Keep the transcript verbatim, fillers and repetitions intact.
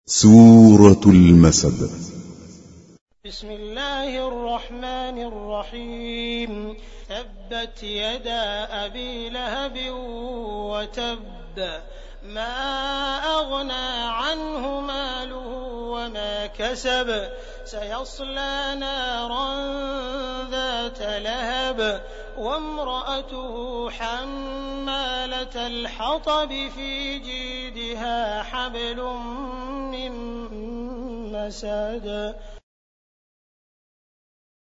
سورة المسد. بسم الله الرحمن الرحيم. تبت يدا أبي لهب وتب ما أغنى عنه ماله وما كسب سيصلى نارا ذات لهب وامرأته حمالة الحطب في جيدها حبل من مسد